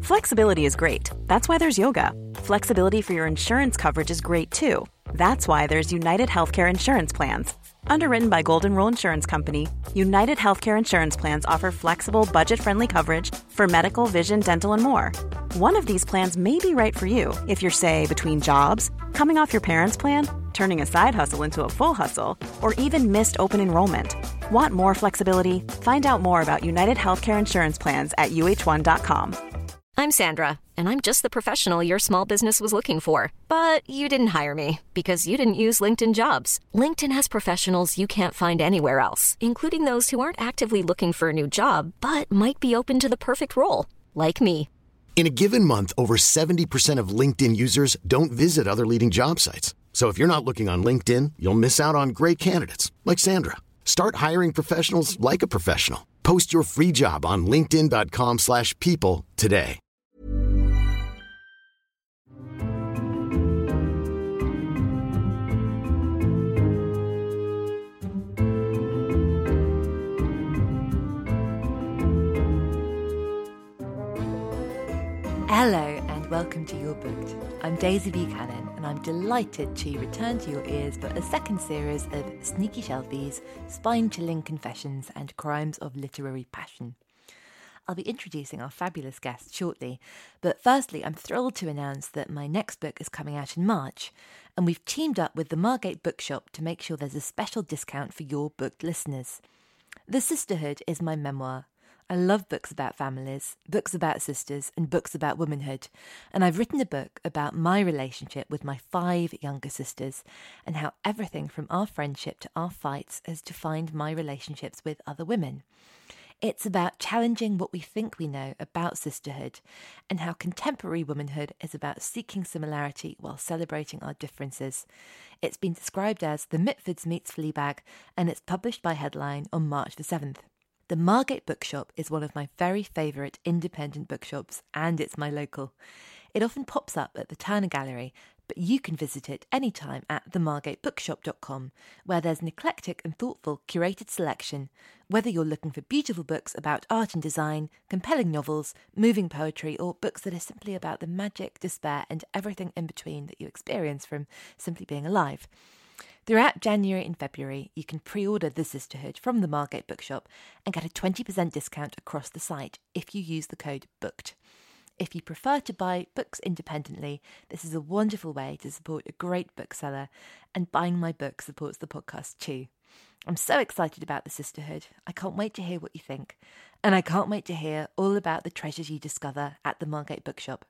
Flexibility is great. That's why there's yoga. Flexibility for your insurance coverage is great too. That's why there's United Healthcare Insurance Plans. Underwritten by Golden Rule Insurance Company, United Healthcare Insurance Plans offer flexible, budget-friendly coverage for medical, vision, dental, and more. One of these plans may be right for you if you're, say, between jobs, coming off your parents' plan, turning a side hustle into a full hustle, or even missed open enrollment. Want more flexibility? Find out more about United Healthcare Insurance Plans at uh1.com. I'm Sandra, and I'm just the professional your small business was looking for. But you didn't hire me because you didn't use LinkedIn Jobs. LinkedIn has professionals you can't find anywhere else, including those who aren't actively looking for a new job, but might be open to the perfect role, like me. In a given month, over 70% of LinkedIn users don't visit other leading job sites. So if you're not looking on LinkedIn, you'll miss out on great candidates like Sandra. Start hiring professionals like a professional. Post your free job on linkedin.com/people today. Hello and welcome to You're Booked. I'm Daisy Buchanan and I'm delighted to return to your ears for a second series of sneaky shelfies, spine-chilling confessions and crimes of literary passion. I'll be introducing our fabulous guest shortly, but firstly I'm thrilled to announce that my next book is coming out in March, and we've teamed up with the Margate Bookshop to make sure there's a special discount for You're Booked listeners. The Sisterhood is my memoir. I love books about families, books about sisters, and books about womanhood, and I've written a book about my relationship with my 5 younger sisters and how everything from our friendship to our fights has defined my relationships with other women. It's about challenging what we think we know about sisterhood and how contemporary womanhood is about seeking similarity while celebrating our differences. It's been described as The Mitfords meets Fleabag, and it's published by Headline on March the 7th. The Margate Bookshop is one of my very favourite independent bookshops, and it's my local. It often pops up at the Turner Gallery, but you can visit it anytime at themargatebookshop.com, where there's an eclectic and thoughtful curated selection, whether you're looking for beautiful books about art and design, compelling novels, moving poetry, or books that are simply about the magic, despair, and everything in between that you experience from simply being alive. Throughout January and February, you can pre-order The Sisterhood from the Margate Bookshop and get a 20% discount across the site if you use the code BOOKED. If you prefer to buy books independently, this is a wonderful way to support a great bookseller, and buying my book supports the podcast too. I'm so excited about The Sisterhood. I can't wait to hear what you think, and I can't wait to hear all about the treasures you discover at the Margate Bookshop.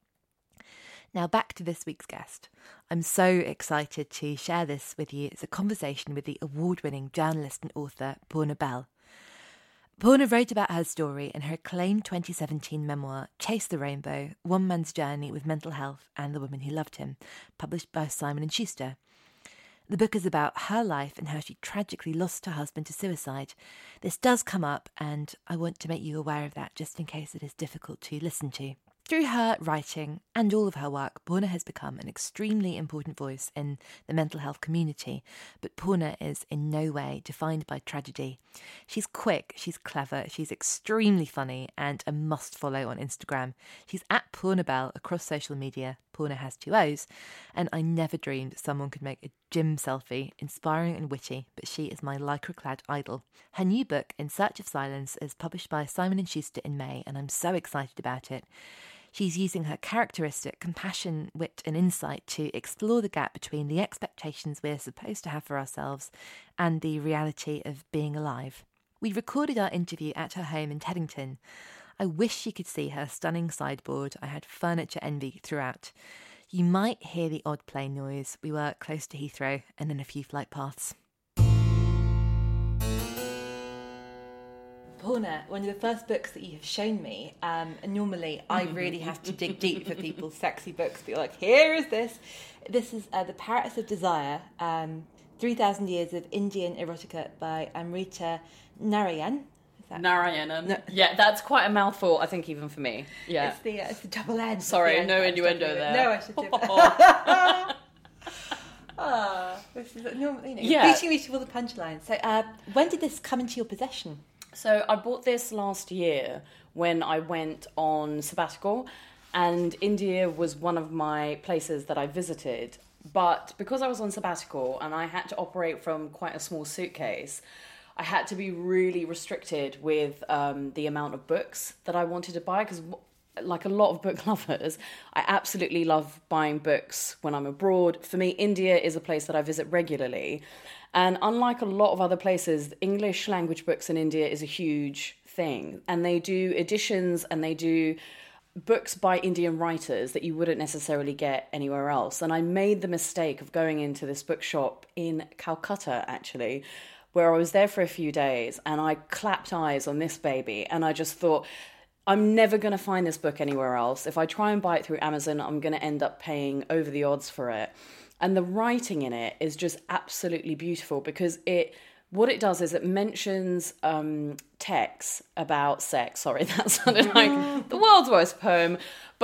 Now back to this week's guest. I'm so excited to share this with you. It's a conversation with the award-winning journalist and author Poorna Bell. Poorna wrote about her story in her acclaimed 2017 memoir, Chase the Rainbow, One Man's Journey with Mental Health and the Woman Who Loved Him, published by Simon & Schuster. The book is about her life and how she tragically lost her husband to suicide. This does come up, and I want to make you aware of that just in case it is difficult to listen to. Through her writing and all of her work, Poorna has become an extremely important voice in the mental health community, but Poorna is in no way defined by tragedy. She's quick, she's clever, she's extremely funny, and a must-follow on Instagram. She's at Poorna Bell across social media. Poorna has 2 O's, and I never dreamed someone could make a gym selfie, inspiring and witty, but she is my lycra-clad idol. Her new book, In Search of Silence, is published by Simon & Schuster in May, and I'm so excited about it. She's using her characteristic compassion, wit and insight to explore the gap between the expectations we're supposed to have for ourselves and the reality of being alive. We recorded our interview at her home in Teddington. I wish you could see her stunning sideboard. I had furniture envy throughout. You might hear the odd plane noise. We were close to Heathrow and then a few flight paths. Poorna, one of the first books that you have shown me, and normally I really have to dig deep for people's sexy books, but you're like, here is this. This is The Parrots of Desire, 3,000 Years of Indian Erotica by Amrita Narayan. Narayanan. No. Yeah, that's quite a mouthful, I think, even for me. Yeah, it's the double N. Sorry, no innuendo there. No, I should do that. This is beating me to all the punchlines. So, when did this come into your possession? So I bought this last year when I went on sabbatical, and India was one of my places that I visited. But because I was on sabbatical and I had to operate from quite a small suitcase, I had to be really restricted with the amount of books that I wanted to buy, because like a lot of book lovers, I absolutely love buying books when I'm abroad. For me, India is a place that I visit regularly. And unlike a lot of other places, English language books in India is a huge thing. And they do editions and they do books by Indian writers that you wouldn't necessarily get anywhere else. And I made the mistake of going into this bookshop in Calcutta, actually, where I was there for a few days, and I clapped eyes on this baby, and I just thought, I'm never going to find this book anywhere else. If I try and buy it through Amazon, I'm going to end up paying over the odds for it. And the writing in it is just absolutely beautiful, because what it does is it mentions texts about sex. Sorry, that sounded like the world's worst poem.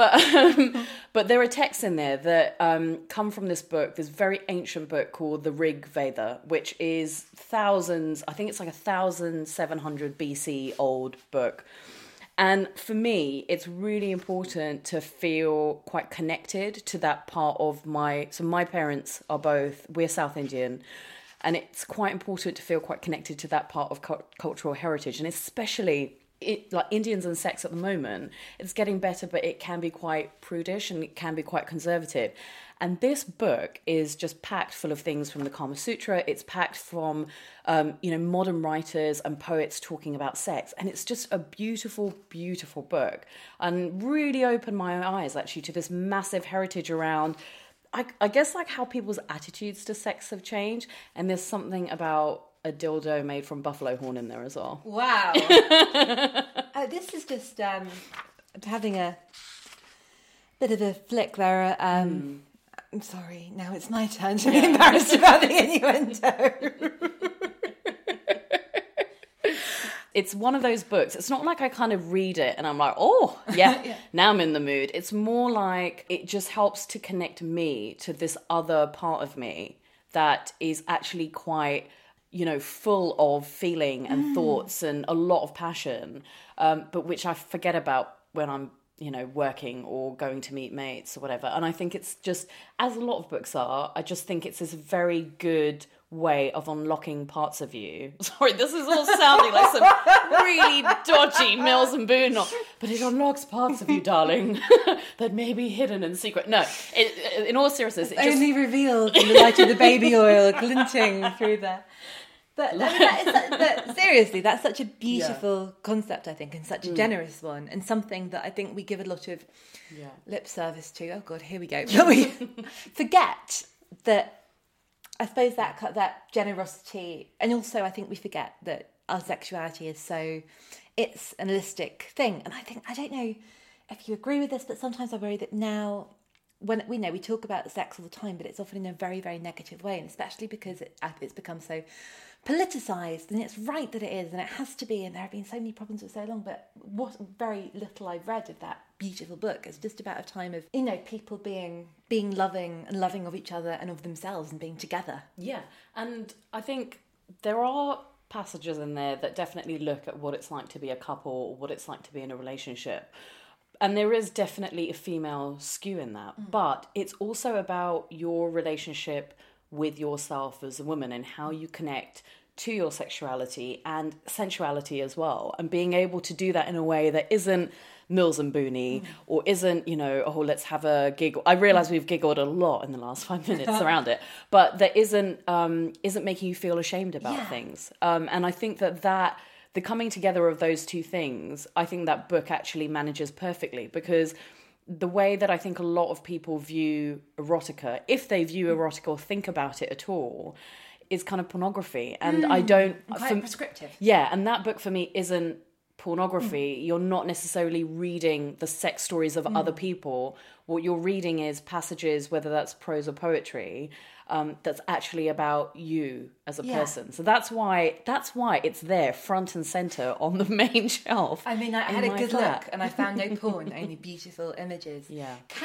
But there are texts in there that come from this book, this very ancient book called the Rig Veda, which is thousands, I think it's like 1,700 BC old book. And for me, it's really important to feel quite connected to that part of so my parents we're South Indian, and it's quite important to feel quite connected to that part of cultural heritage, and especially like Indians and sex at the moment, it's getting better, but it can be quite prudish and it can be quite conservative. And this book is just packed full of things from the Kama Sutra. It's packed from, modern writers and poets talking about sex. And it's just a beautiful, beautiful book. And really opened my eyes, actually, to this massive heritage around, I guess, like how people's attitudes to sex have changed. And there's something about a dildo made from buffalo horn in there as well. Wow. This is just having a bit of a flick there. I'm sorry, now it's my turn to be embarrassed about the innuendo. It's one of those books. It's not like I kind of read it and I'm like, oh, yeah, now I'm in the mood. It's more like it just helps to connect me to this other part of me that is actually quite, full of feeling and thoughts and a lot of passion, but which I forget about when I'm, working or going to meet mates or whatever. And I think it's just, as a lot of books are, I just think it's this very good way of unlocking parts of you. Sorry, this is all sounding like some really dodgy Mills and Boon, but it unlocks parts of you, darling, that may be hidden in secret. No, in all seriousness, it's only revealed in the light of the baby oil glinting through there. But seriously, that's such a beautiful concept, I think, and such a generous one, and something that I think we give a lot of lip service to. Oh God, here we go. But we forget that. I suppose that generosity, and also I think we forget that our sexuality is it's an holistic thing. And I don't know if you agree with this, but sometimes I worry that now, when we talk about sex all the time, but it's often in a very, very negative way, and especially because it's become so politicised, and it's right that it is, and it has to be, and there have been so many problems for so long, but what very little I've read of that beautiful book is just about a time of, people being loving and loving of each other and of themselves and being together. Yeah, and I think there are passages in there that definitely look at what it's like to be a couple or what it's like to be in a relationship. And there is definitely a female skew in that, but it's also about your relationship with yourself as a woman and how you connect to your sexuality and sensuality as well, and being able to do that in a way that isn't Mills and Booney or isn't, let's have a giggle. I realise we've giggled a lot in the last 5 minutes around it, but that isn't making you feel ashamed about things. And I think that the coming together of those two things, I think that book actually manages perfectly, because the way that I think a lot of people view erotica, if they view erotica or think about it at all, is kind of pornography. And I don't... Quite prescriptive. Yeah, and that book for me isn't pornography. You're not necessarily reading the sex stories of other people. What you're reading is passages, whether that's prose or poetry, that's actually about you as a person. So that's why it's there front and center on the main shelf. I mean, I had a good look and I found no porn, only beautiful images. Yeah. Can you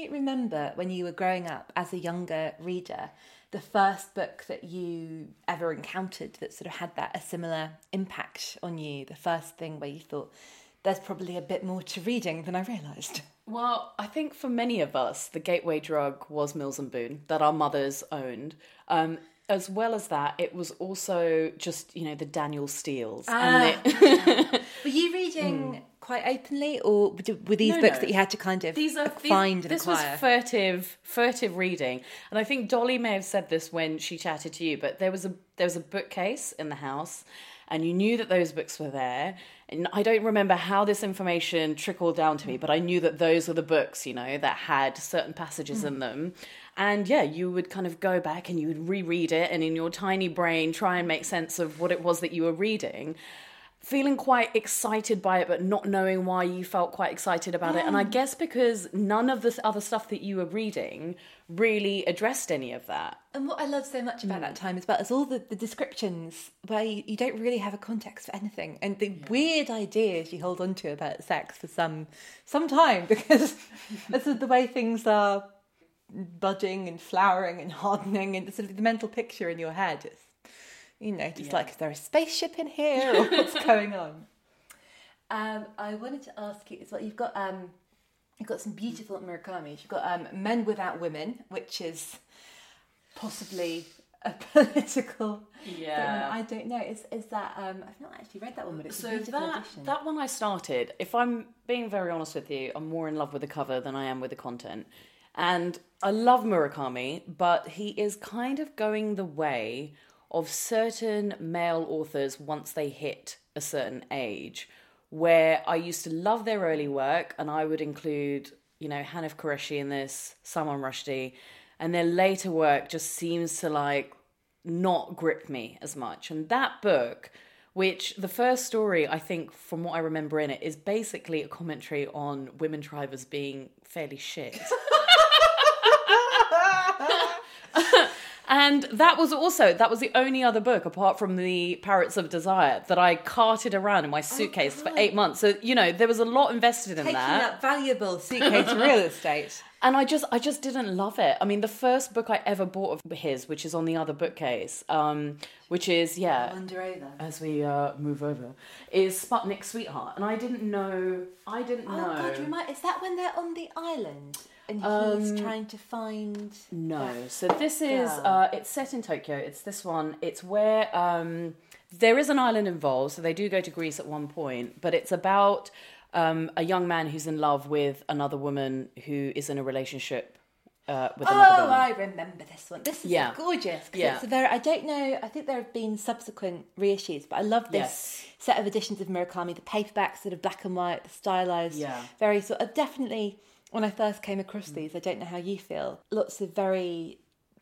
you remember when you were growing up as a younger reader, the first book that you ever encountered that sort of had a similar impact on you? The first thing where you thought, there's probably a bit more to reading than I realised. Well, I think for many of us, the gateway drug was Mills and Boon, that our mothers owned. As well as that, it was also just, the Daniel Steels. Were you reading quite openly, or were these books that you had to kind of find and acquire? This was furtive reading. And I think Dolly may have said this when she chatted to you, but there was a bookcase in the house, and you knew that those books were there. And I don't remember how this information trickled down to me, but I knew that those were the books, that had certain passages in them. And yeah, you would kind of go back and you would reread it, and in your tiny brain try and make sense of what it was that you were reading, feeling quite excited by it, but not knowing why you felt quite excited about it. And I guess because none of the other stuff that you were reading really addressed any of that. And what I love so much about that time as well is all the descriptions where you don't really have a context for anything, and the weird ideas you hold on to about sex for some time, because this is the way things are budding and flowering and hardening, and sort of the mental picture in your head is, like, is there a spaceship in here, or what's going on? I wanted to ask you as well, you've got some beautiful Murakami. You've got Men Without Women, which is possibly a political statement. I don't know. Is that I've not actually read that one, but it's a beautiful edition. That one I started. If I'm being very honest with you, I'm more in love with the cover than I am with the content. And I love Murakami, but he is kind of going the way of certain male authors once they hit a certain age, where I used to love their early work, and I would include, Hanif Qureshi in this, Salman Rushdie, and their later work just seems to not grip me as much. And that book, which the first story, I think, from what I remember in it, is basically a commentary on women drivers being fairly shit. And that was the only other book, apart from the Parrots of Desire, that I carted around in my suitcase for 8 months. So, there was a lot invested in Taking that. up valuable suitcase real estate. And I just didn't love it. I mean, the first book I ever bought of his, which is on the other bookcase, which is, Wander over. As we move over, is Sputnik Sweetheart. And I didn't know. Oh, God, is that when they're on the island? And he's trying to find... No. So this is... it's set in Tokyo. It's this one. It's where... there is an island involved. So they do go to Greece at one point. But it's about a young man who's in love with another woman who is in a relationship with another woman. I remember this one. This is gorgeous. Yeah. I don't know... I think there have been subsequent reissues. But I love this set of editions of Murakami. The paperbacks, sort of black and white, the stylized. Very sort of... Definitely... When I first came across these, I don't know how you feel, lots of very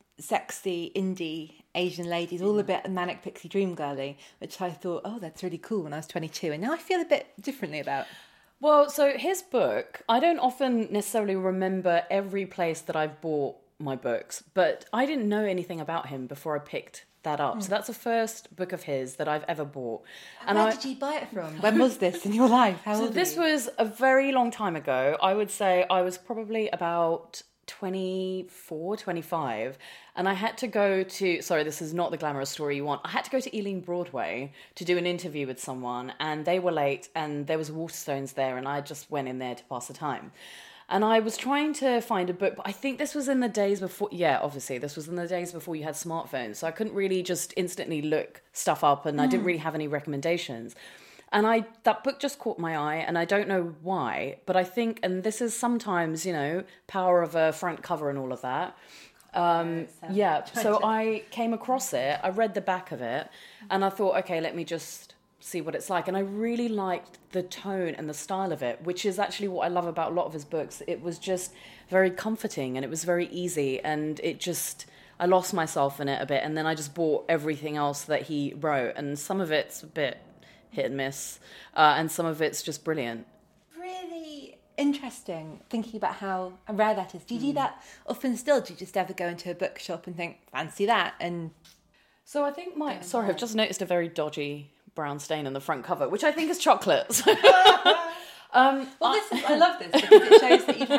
sexy indie Asian ladies, all a bit manic pixie dream girly, which I thought, that's really cool when I was 22. And now I feel a bit differently about. Well, so his book, I don't often necessarily remember every place that I've bought my books, but I didn't know anything about him before I picked that up. So that's the first book of his that I've ever bought. And where did you buy it from? When was this in your life? How old this were you? was a very long time ago. I would say I was probably about 24, 25. And I had to go to... Sorry, this is not the glamorous story you want. I had to go to Ealing Broadway to do an interview with someone, and they were late, and there was Waterstones there, and I just went in there to pass the time. And I was trying to find a book, but I think this was in the days before... Yeah, obviously, this was in the days before you had smartphones. So I couldn't really just instantly look stuff up, and I didn't really have any recommendations. And that book just caught my eye, and I don't know why, but I think, and this is sometimes, power of a front cover and all of that. So I came across it, I read the back of it, and I thought, okay, let me just... see what it's like. And I really liked the tone and the style of it, which is actually what I love about a lot of his books. It was just very comforting, and it was very easy, and I lost myself in it a bit, and then I just bought everything else that he wrote, and some of it's a bit hit and miss, and some of it's just brilliant. Really interesting, thinking about how rare that is. Do you do that often still? Do you just ever go into a bookshop and think, fancy that? And so I think I've just noticed a very dodgy brown stain on the front cover, which I think is chocolate. I love this because it shows that you've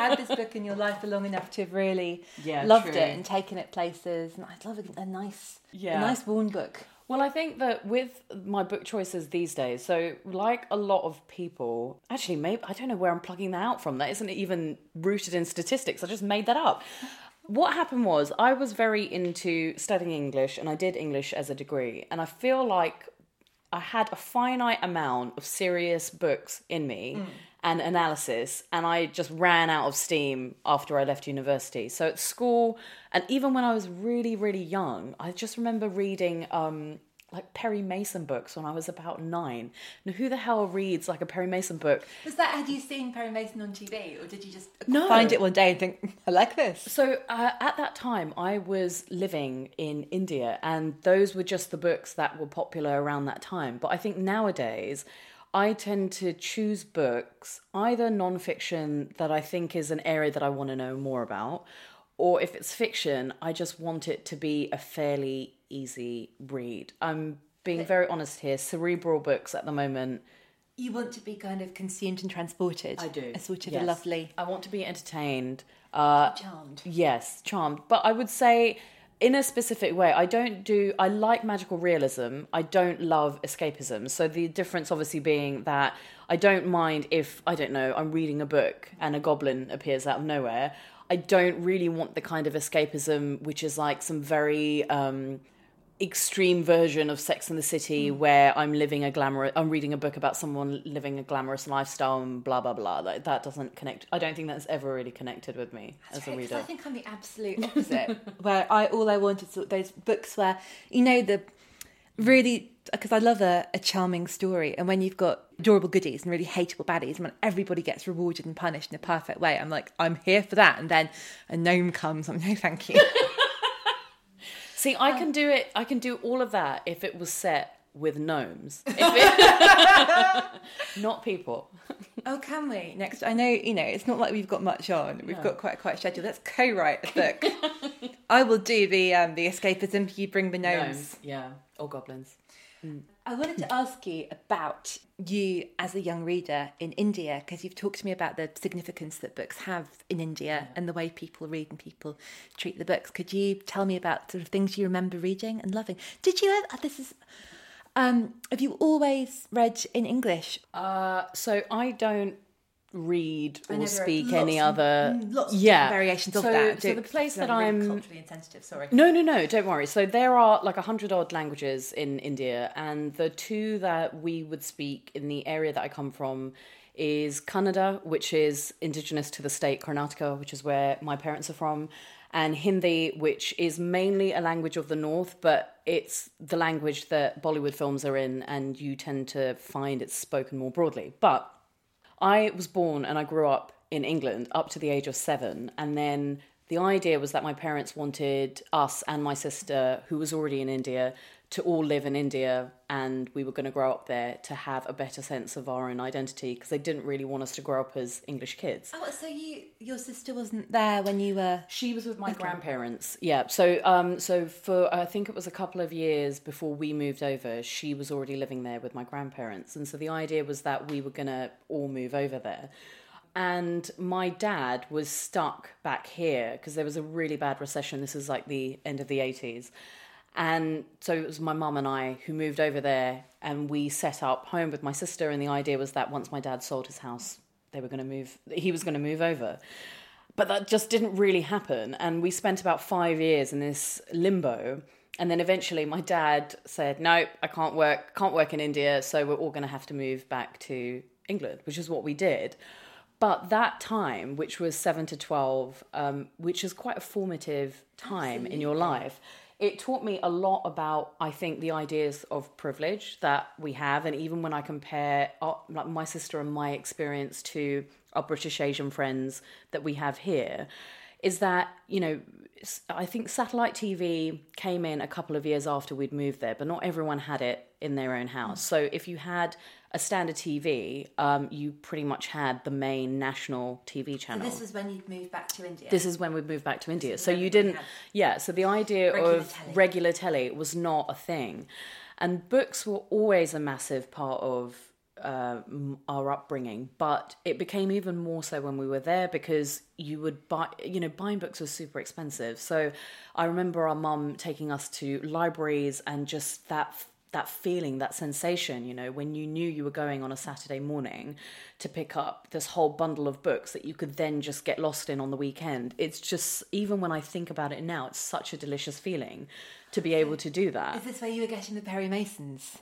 had this book in your life for long enough to have really loved it and taken it places. And I'd love a nice worn book. Well, I think that with my book choices these days, so like a lot of people, actually, maybe I don't know where I'm plugging that out from. That isn't even rooted in statistics. I just made that up. What happened was I was very into studying English, and I did English as a degree. And I feel like I had a finite amount of serious books in me and analysis, and I just ran out of steam after I left university. So at school, and even when I was really, really young, I just remember reading like Perry Mason books when I was about 9. Now, who the hell reads like a Perry Mason book? Had you seen Perry Mason on TV, or did you just find it one day and think, I like this? So at that time, I was living in India, and those were just the books that were popular around that time. But I think nowadays, I tend to choose books, either non-fiction that I think is an area that I want to know more about, or if it's fiction, I just want it to be a fairly easy read. I'm being very honest here. Cerebral books at the moment. You want to be kind of consumed and transported. I do. A sort of a lovely... I want to be entertained. Charmed. Yes, charmed. But I would say in a specific way. I like magical realism. I don't love escapism. So the difference obviously being that I don't mind if, I don't know, I'm reading a book and a goblin appears out of nowhere. I don't really want the kind of escapism which is like some very extreme version of Sex and the City where I'm reading a book about someone living a glamorous lifestyle and blah blah blah. Like, that doesn't connect. I don't think that's ever really connected with me as a reader. I think I'm the absolute opposite. Where all I want is those books where, you know, the really, because I love a charming story, and when you've got adorable goodies and really hateable baddies, and when everybody gets rewarded and punished in a perfect way, I'm like, I'm here for that. And then a gnome comes, I'm no thank you. See, I can do it. I can do all of that if it was set with gnomes, not people. Oh, can we? Next, I know, you know, it's not like we've got much on. We've got quite a schedule. Let's co-write a book. I will do the escapism. You bring the gnomes. Yeah, or goblins. I wanted to ask you about you as a young reader in India, because you've talked to me about the significance that books have in India and the way people read and people treat the books. Could you tell me about sort of things you remember reading and loving? Did you ever, have you always read in English? So I don't read or speak any lots other of variations of that. So the place that I'm I'm culturally insensitive, sorry. No, don't worry. So there are like 100 odd languages in India, and the two that we would speak in the area that I come from is Kannada, which is indigenous to the state Karnataka, which is where my parents are from, and Hindi, which is mainly a language of the north, but it's the language that Bollywood films are in, and you tend to find it's spoken more broadly. But I was born and I grew up in England up to the age of 7. And then the idea was that my parents wanted us and my sister, who was already in India, to all live in India, and we were going to grow up there to have a better sense of our own identity, because they didn't really want us to grow up as English kids. Oh, so your sister wasn't there when you were... She was with my grandparents, yeah. So for, I think it was a couple of years before we moved over, she was already living there with my grandparents. And so the idea was that we were going to all move over there. And my dad was stuck back here because there was a really bad recession. This is like the end of the 80s. And so it was my mum and I who moved over there, and we set up home with my sister. And the idea was that once my dad sold his house, he was going to move over. But that just didn't really happen. And we spent about 5 years in this limbo. And then eventually my dad said, no, I can't work in India. So we're all going to have to move back to England, which is what we did. But that time, which was 7 to 12, which is quite a formative time in your life, it taught me a lot about, I think, the ideas of privilege that we have. And even when I compare like my sister and my experience to our British Asian friends that we have here, is that, you know, I think satellite TV came in a couple of years after we'd moved there, but not everyone had it in their own house. So if you had a standard TV, you pretty much had the main national TV channel. So this was when you'd moved back to India? This is when we'd moved back to India. So you didn't... Yeah, so the idea of regular telly was not a thing. And books were always a massive part of our upbringing, but it became even more so when we were there because you would buy, buying books was super expensive. So I remember our mum taking us to libraries and just that feeling, that sensation, when you knew you were going on a Saturday morning to pick up this whole bundle of books that you could then just get lost in on the weekend. It's just, even when I think about it now, it's such a delicious feeling to be able to do that. Is this where you were getting the Perry Masons?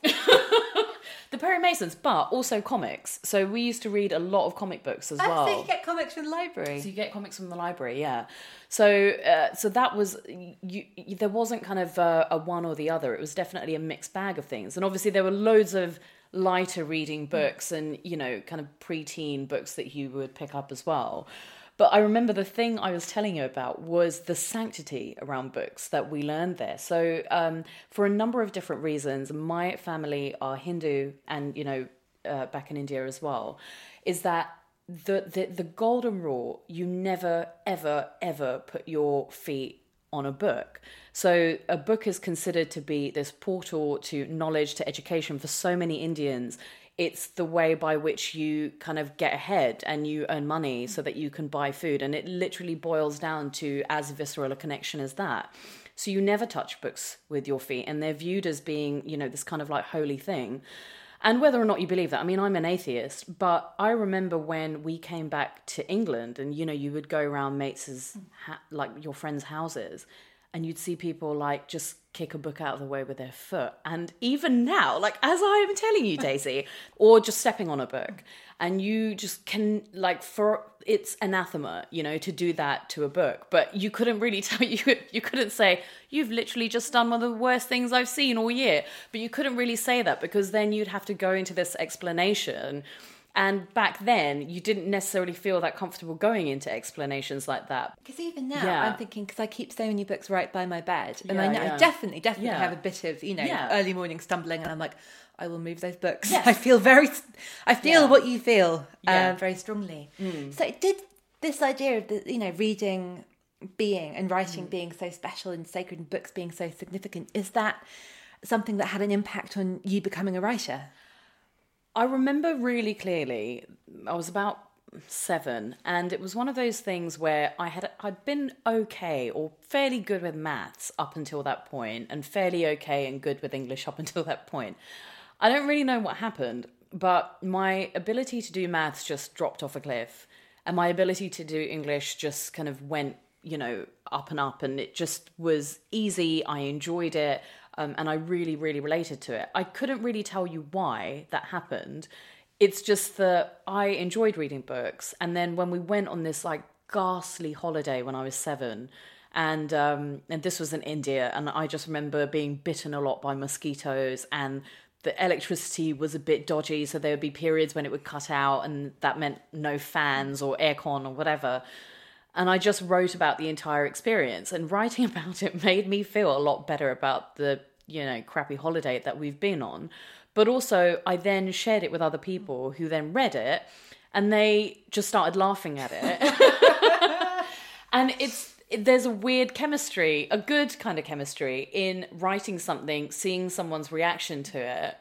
The Perry Masons, but also comics. So we used to read a lot of comic books as well. So you get comics from the library. So you get comics from the library, yeah. So that was, there wasn't kind of a one or the other. It was definitely a mixed bag of things. And obviously there were loads of lighter reading books and, kind of preteen books that you would pick up as well. But I remember the thing I was telling you about was the sanctity around books that we learned there. So for a number of different reasons, my family are Hindu and, back in India as well, is that the golden rule, you never, ever, ever put your feet on a book. So a book is considered to be this portal to knowledge, to education for so many Indians. It's the way by which you kind of get ahead and you earn money so that you can buy food. And it literally boils down to as visceral a connection as that. So you never touch books with your feet, and they're viewed as being, this kind of like holy thing. And whether or not you believe that, I mean, I'm an atheist, but I remember when we came back to England and, you would go around mates' like your friends' houses, and you'd see people like just kick a book out of the way with their foot. And even now, like as I am telling you, Daisy, or just stepping on a book, and you just can it's anathema, to do that to a book. But you couldn't really tell, you couldn't say, you've literally just done one of the worst things I've seen all year. But you couldn't really say that because then you'd have to go into this explanation. And back then, you didn't necessarily feel that comfortable going into explanations like that. Because even now, I'm thinking, because I keep so many books right by my bed. And I definitely have a bit of, early morning stumbling. And I'm like, I will move those books. Yes. I feel what you feel very strongly. Mm. So did this idea of, reading being and writing being so special and sacred and books being so significant, is that something that had an impact on you becoming a writer? I remember really clearly, I was about 7, and it was one of those things where I'd been okay or fairly good with maths up until that point, and fairly okay and good with English up until that point. I don't really know what happened, but my ability to do maths just dropped off a cliff, and my ability to do English just kind of went, up and up, and it just was easy. I enjoyed it. And I really, really related to it. I couldn't really tell you why that happened. It's just that I enjoyed reading books. And then when we went on this like ghastly holiday when I was 7, and this was in India, and I just remember being bitten a lot by mosquitoes, and the electricity was a bit dodgy. So there would be periods when it would cut out, and that meant no fans or aircon or whatever. And I just wrote about the entire experience, and writing about it made me feel a lot better about the, crappy holiday that we've been on. But also I then shared it with other people who then read it, and they just started laughing at it. And there's a weird chemistry, a good kind of chemistry in writing something, seeing someone's reaction to it,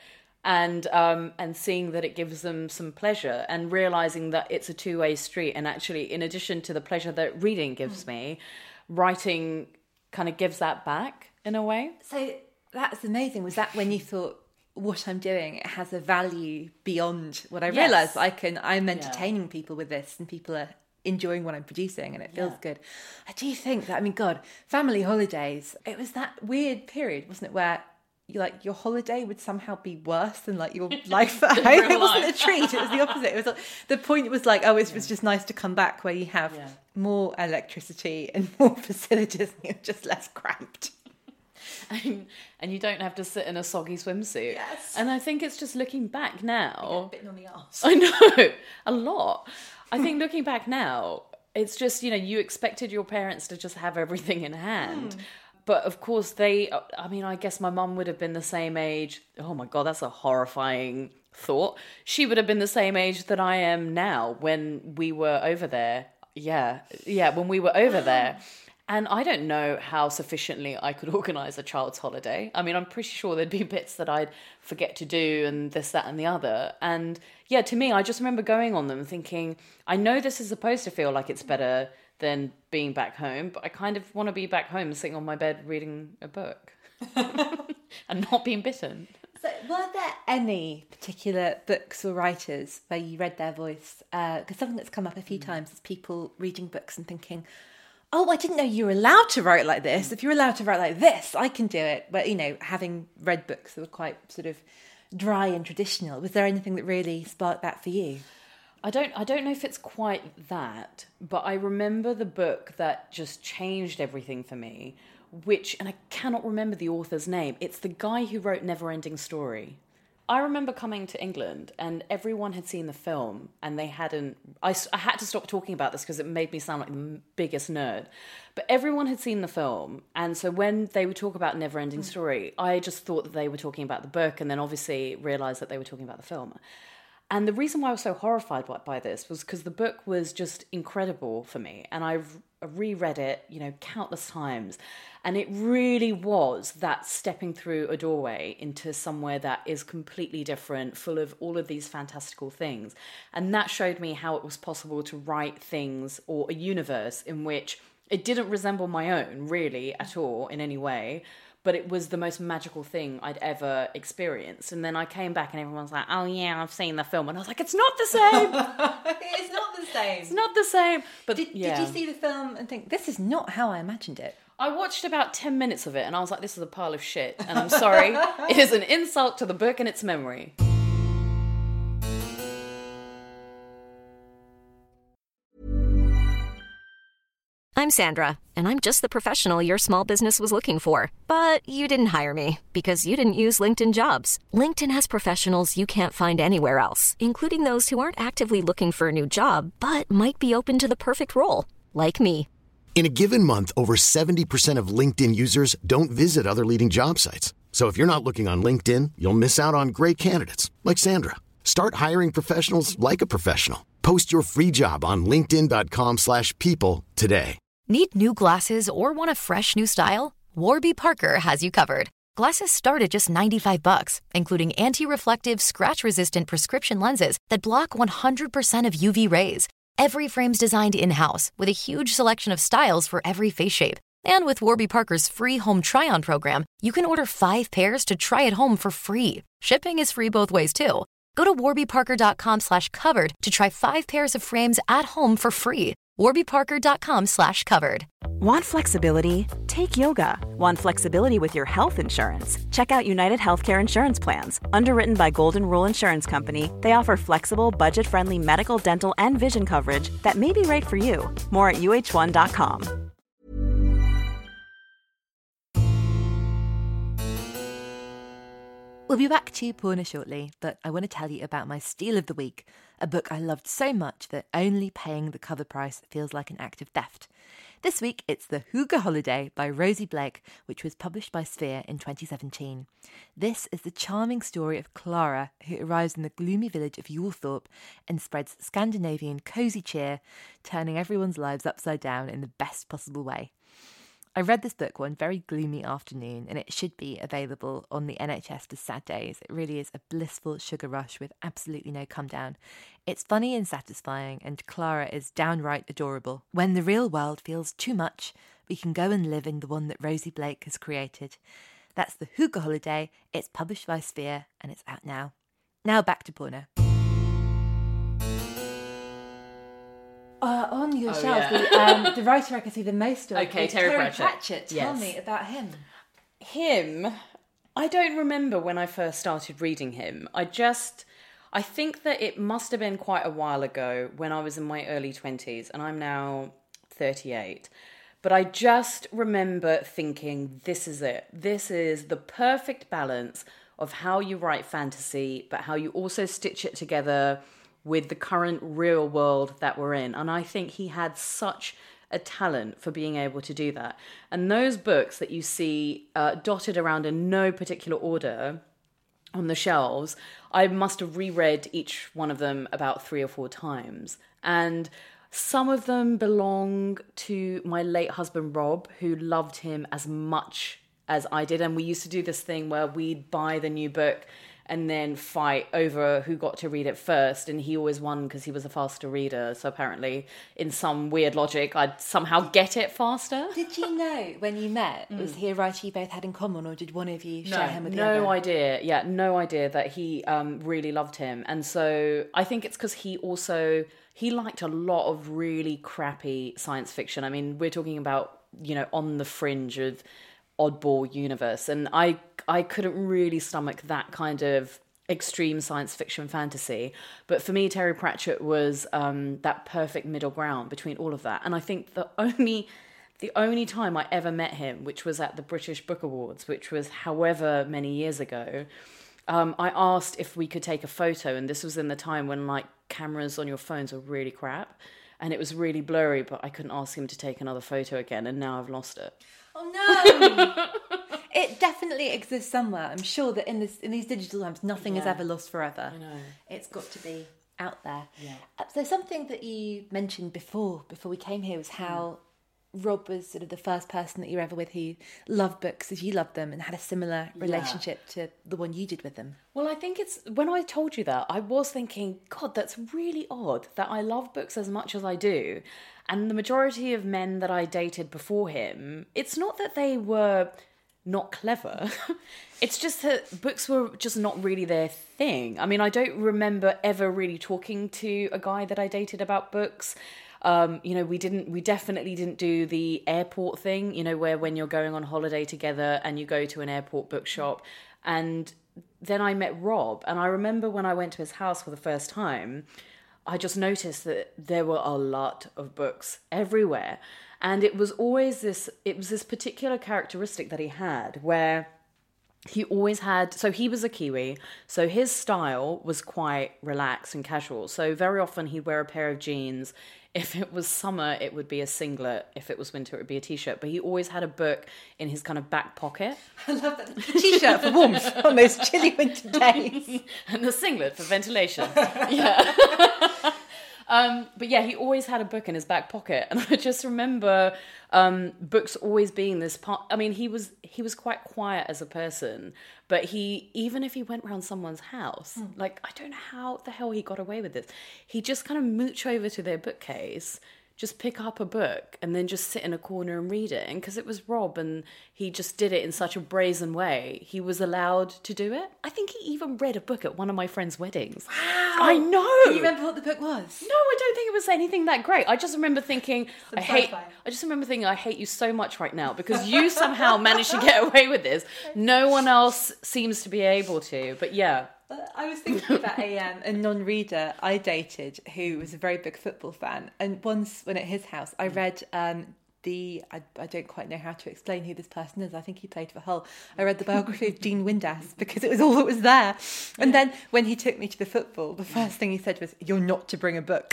and seeing that it gives them some pleasure, and realizing that it's a two-way street. And actually, in addition to the pleasure that reading gives me, writing kind of gives that back in a way. So that's amazing. Was that when you thought, what I'm doing, it has a value beyond what I realised? I'm entertaining people with this, and people are enjoying what I'm producing, and it feels good. I do think that, God, family holidays, it was that weird period, wasn't it, where your holiday would somehow be worse than your life at home. It wasn't a treat, it was the opposite. It was the point was it was just nice to come back where you have more electricity and more facilities, and you're just less cramped. And you don't have to sit in a soggy swimsuit. Yes. And I think it's just looking back now. Bitten on the arse. I know, a lot. I think looking back now, it's just, you expected your parents to just have everything in hand. But of course I guess my mum would have been the same age. Oh my God, that's a horrifying thought. She would have been the same age that I am now when we were over there. Yeah, when we were over there. And I don't know how sufficiently I could organise a child's holiday. I mean, I'm pretty sure there'd be bits that I'd forget to do and this, that and the other. And yeah, to me, I just remember going on them thinking, I know this is supposed to feel like it's better than being back home, but I kind of want to be back home sitting on my bed reading a book and not being bitten. So were there any particular books or writers where you read their voice? Because something that's come up a few times is people reading books and thinking, oh, I didn't know you were allowed to write like this. If you're allowed to write like this, I can do it. But, you know, having read books that were quite sort of dry and traditional, was there anything that really sparked that for you? I don't know if it's quite that, but I remember the book that just changed everything for me, and I cannot remember the author's name. It's the guy who wrote Neverending Story. I remember coming to England and everyone had seen the film and they hadn't... I had to stop talking about this because it made me sound like the biggest nerd. But everyone had seen the film, and so when they would talk about Neverending Story, I just thought that they were talking about the book and then obviously realised that they were talking about the film. And the reason why I was so horrified by this was because the book was just incredible for me. And I've reread it, you know, countless times. And it really was that stepping through a doorway into somewhere that is completely different, full of all of these fantastical things. And that showed me how it was possible to write things or a universe in which it didn't resemble my own, really, at all, in any way. But it was the most magical thing I'd ever experienced. And then I came back and everyone was like, oh yeah, I've seen the film. And I was like, it's not the same. It's not the same. It's not the same. But did you see the film and think, this is not how I imagined it? I watched about 10 minutes of it and I was like, this is a pile of shit. And I'm sorry, it is an insult to the book and its memory. I'm Sandra, and I'm just the professional your small business was looking for. But you didn't hire me because you didn't use LinkedIn Jobs. LinkedIn has professionals you can't find anywhere else, including those who aren't actively looking for a new job, but might be open to the perfect role, like me. In a given month, over 70% of LinkedIn users don't visit other leading job sites. So if you're not looking on LinkedIn, you'll miss out on great candidates like Sandra. Start hiring professionals like a professional. Post your free job on linkedin.com/people today. Need new glasses or want a fresh new style? Warby Parker has you covered. Glasses start at just $95, including anti-reflective, scratch-resistant prescription lenses that block 100% of UV rays. Every frame's designed in-house with a huge selection of styles for every face shape. And with Warby Parker's free home try-on program, you can order 5 pairs to try at home for free. Shipping is free both ways, too. Go to warbyparker.com/covered to try 5 pairs of frames at home for free. warbyparker.com/covered. Want flexibility? Take yoga. Want flexibility with your health insurance? Check out United Healthcare Insurance Plans. Underwritten by Golden Rule Insurance Company, they offer flexible, budget-friendly medical, dental, and vision coverage that may be right for you. More at uh1.com. We'll be back to Porna shortly, but I want to tell you about my steal of the week, a book I loved so much that only paying the cover price feels like an act of theft. This week, it's The Hygge Holiday by Rosie Blake, which was published by Sphere in 2017. This is the charming story of Clara, who arrives in the gloomy village of Yulthorpe and spreads Scandinavian cosy cheer, turning everyone's lives upside down in the best possible way. I read this book one very gloomy afternoon, and it should be available on the NHS for sad days. It really is a blissful sugar rush with absolutely no come down. It's funny and satisfying, and Clara is downright adorable. When the real world feels too much, we can go and live in the one that Rosie Blake has created. That's The Hygge Holiday. It's published by Sphere, and it's out now. Now back to Porna. On your shelf, the writer I can see the most of. Okay, Terry Pratchett. Tell me about him. Him, I don't remember when I first started reading him. I think that it must have been quite a while ago when I was in my early 20s, and I'm now 38. But I just remember thinking, this is it. This is the perfect balance of how you write fantasy, but how you also stitch it together with the current real world that we're in. And I think he had such a talent for being able to do that. And those books that you see dotted around in no particular order on the shelves, I must have reread each one of them about 3 or 4 times. And Some of them belong to my late husband, Rob, who loved him as much as I did. And we used to do this thing where we'd buy the new book and then fight over who got to read it first. And he always won because he was a faster reader. So apparently, in some weird logic, I'd somehow get it faster. Did you know when you met, was he a writer you both had in common, or did one of you share him with the other? No idea. Yeah, no idea that he really loved him. And so I think it's because he liked a lot of really crappy science fiction. I mean, we're talking about, on the fringe of oddball universe. And I couldn't really stomach that kind of extreme science fiction fantasy. But for me, Terry Pratchett was that perfect middle ground between all of that. And I think the only time I ever met him, which was at the British Book Awards, which was however many years ago, I asked if we could take a photo. And this was in the time when cameras on your phones were really crap. And it was really blurry, but I couldn't ask him to take another photo again. And now I've lost it. Oh no! It definitely exists somewhere. I'm sure that in these digital times, nothing is ever lost forever. I know. It's got to be out there. Yeah. So something that you mentioned before we came here was how Rob was sort of the first person that you were ever with who loved books as you loved them and had a similar relationship to the one you did with them. Well, I think it's, when I told you that, I was thinking, God, that's really odd that I love books as much as I do. And the majority of men that I dated before him, it's not that they were not clever. It's just that books were just not really their thing. I mean, I don't remember ever really talking to a guy that I dated about books. We definitely didn't do the airport thing, where when you're going on holiday together and you go to an airport bookshop. And then I met Rob, and I remember when I went to his house for the first time, I just noticed that there were a lot of books everywhere. And it was this particular characteristic that he had where he always had, so he was a Kiwi, so his style was quite relaxed and casual. So very often he'd wear a pair of jeans. If it was summer, it would be a singlet. If it was winter, it would be a t-shirt. But he always had a book in his kind of back pocket. I love that. The t-shirt for warmth on those chilly winter days. And the singlet for ventilation. Yeah. But yeah, he always had a book in his back pocket. And I just remember books always being this part. I mean, he was quite quiet as a person, but even if he went around someone's house, I don't know how the hell he got away with this. He just kind of mooch over to their bookcase, just pick up a book and then just sit in a corner and read it. And because it was Rob and he just did it in such a brazen way, he was allowed to do it. I think he even read a book at one of my friends' weddings. Wow! I know! Do you remember what the book was? No, I don't think it was anything that great. I just remember thinking, I hate you so much right now because you somehow managed to get away with this. No one else seems to be able to. But yeah. I was thinking about a non-reader I dated who was a very big football fan, and once when at his house I read I don't quite know how to explain who this person is. I think he played for Hull. I read the biography of Dean Windass because it was all that was there. And then when he took me to the football, the first thing he said was, "You're not to bring a book."